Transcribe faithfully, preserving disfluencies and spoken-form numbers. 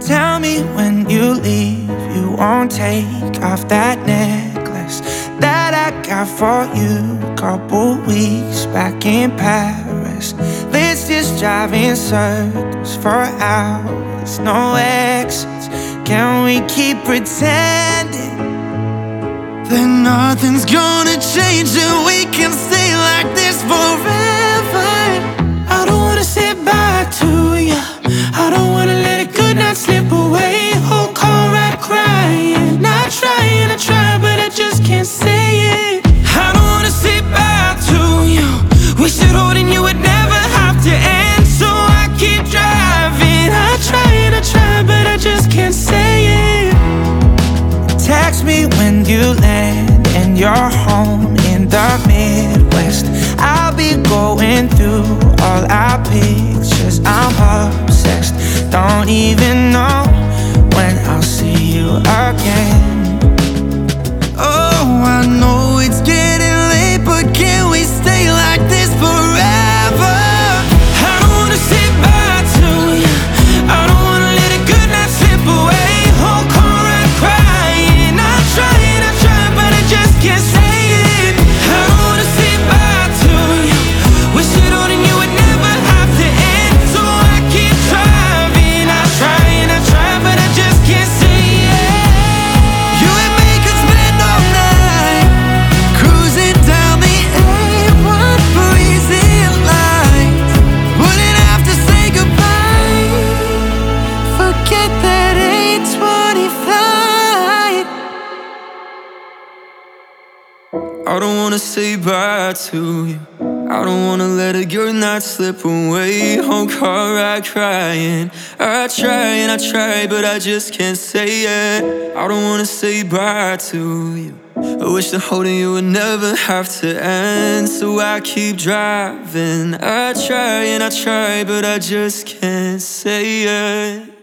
Tell me when you leave, you won't take off that necklace that I got for you a couple weeks back in Paris. Let's just drive in circles for hours, no exits. Can we keep pretending that nothing's gonna change and we can stay like this forever? I don't wanna say bye to you, I don't wanna let a good night slip away. Whole car ride crying, I try and I try but I just can't say it. I don't wanna say bye to you, wish that holding you would never have to end. So I keep driving, I try and I try but I just can't say it. Text me when you land and you're home in the Midwest. I'll be going through all our pictures, I'm obsessed. Don't even know when I'll see you again. Oh, I know it's getting late, but can we stay like this forever? I don't wanna say bye to you, I don't wanna let a good night slip away. Whole car ride crying, I try and I try but I just can't say it. I don't wanna say bye to you, wish that holding you would never have to end. So I keep driving, I try and I try but I just can't say it. You and me could spend all night cruising down the A one breezy lights. Wouldn't have to say goodbye, forget that eight twenty flight. I don't wanna say bye to you, I don't wanna let a good night slip away. Whole car ride crying, I try and I try but I just can't say it. I don't wanna say bye to you, I wish that holding you would never have to end. So I keep driving, I try and I try but I just can't say it.